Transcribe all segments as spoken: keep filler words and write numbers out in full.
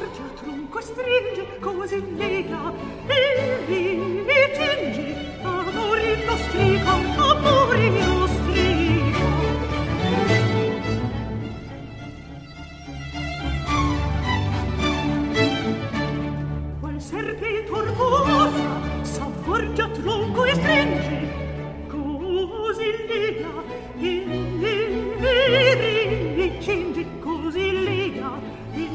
s'avvolge a tronco e stringe, così lega e ritinge. Amore il nostrico, amore il nostrico. Qual serpe torvosa s'avvolge a tronco e stringe, così lega e ritinge, così lega e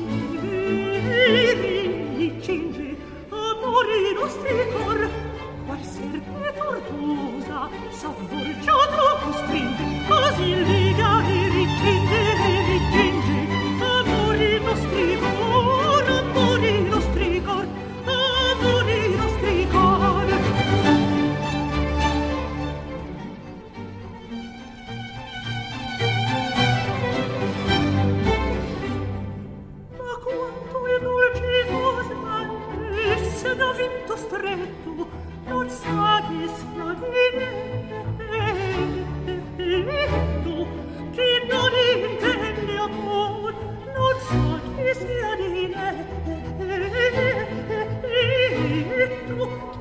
ritinge. Amore il nostrico. Qual serpe tortuosa s'avvolge a tronco stringe, così lega e ritinge e ritinge. Amore nostri cor, amore nostri cor, amore nostri cor. Ma quanto è dolciosa essa da vinto stretto, non sa che sia diletto, che non intende amor, non sa che sia diletto, che non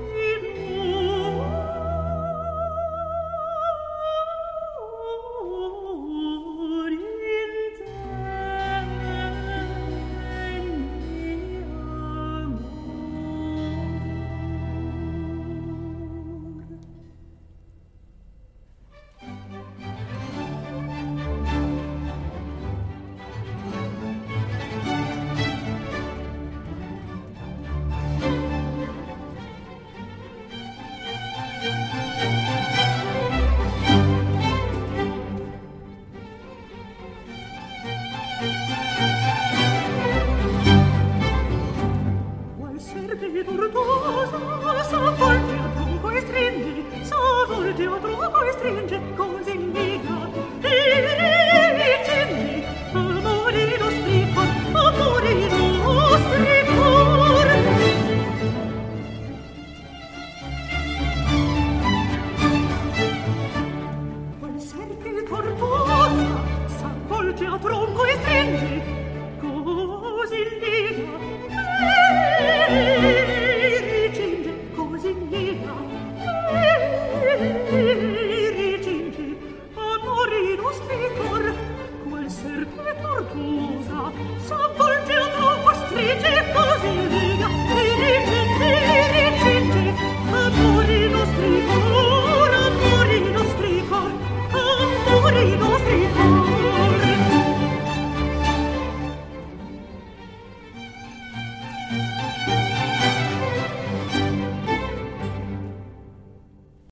s'avvolge a tronco e stringe, s'avvolge a tronco e stringe,